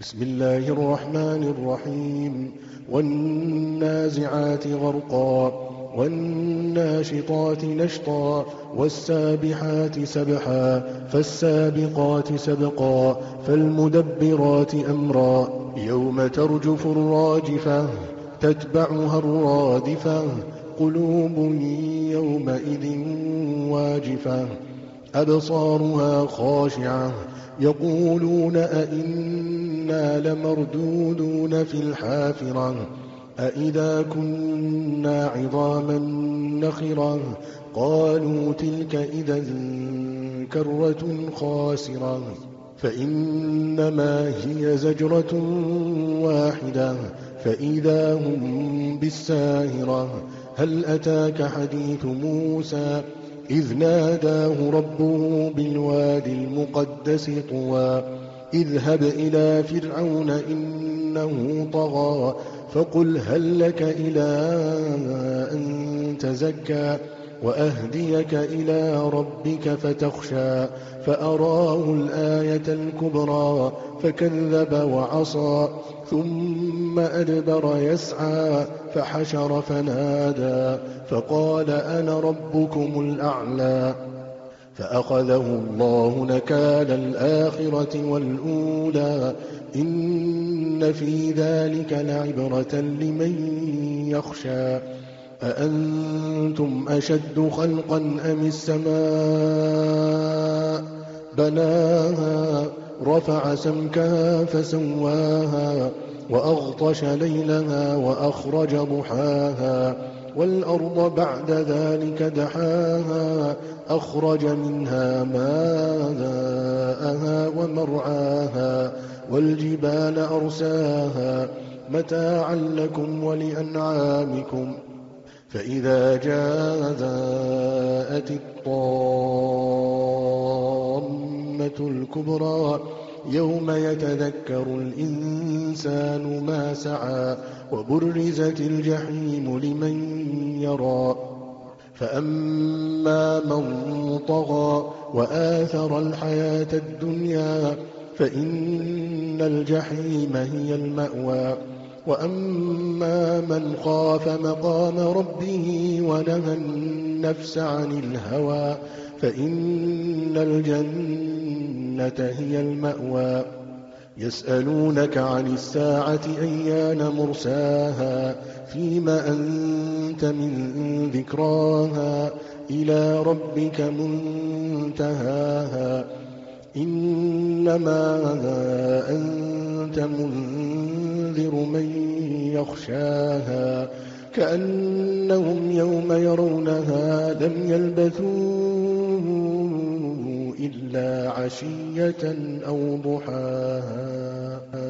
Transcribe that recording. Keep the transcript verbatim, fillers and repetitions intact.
بسم الله الرحمن الرحيم والنازعات غرقا والناشطات نشطا والسابحات سبحا فالسابقات سبقا فالمدبرات أمرا يوم ترجف الراجفة تتبعها الرادفة قلوب يومئذ واجفة أبصارها خاشعة يقولون أئنا لمردودون في الحافرة أئذا كنا عظاما نخرة قالوا تلك إذا كرة خاسرة فإنما هي زجرة واحدة فإذا هم بالساهرة هل أتاك حديث موسى إذ ناداه ربه بالوادي المقدس طوى اذهب إلى فرعون إنه طغى فقل هل لك إلى أن تزكى وأهديك إلى ربك فتخشى فأراه الآية الكبرى فكذب وعصى ثم أدبر يسعى فحشر فنادى فقال أنا ربكم الأعلى فأخذه الله نكال الآخرة والأولى إن في ذلك لعبرة لمن يخشى أأنتم أشد خلقا أم السماء بناها رفع سمكها فسواها وأغطش ليلها وأخرج ضحاها والأرض بعد ذلك دحاها أخرج منها ماءها ومرعاها والجبال أرساها متاعا لكم ولأنعامكم فإذا جاءت الطامة الكبرى يوم يتذكر الإنسان ما سعى وبرزت الجحيم لمن يرى فأما من طغى وآثر الحياة الدنيا فإن الجحيم هي المأوى وأما من خاف مقام ربه ونهى النفس عن الهوى فإن الجنة هي المأوى يسألونك عن الساعة أيان مرساها فيما أنت من ذكراها إلى ربك منتهاها إنما أنت منذر من يخشاها كأنهم يوم يرونها لم يلبثوا إلا عشية أو ضحاها.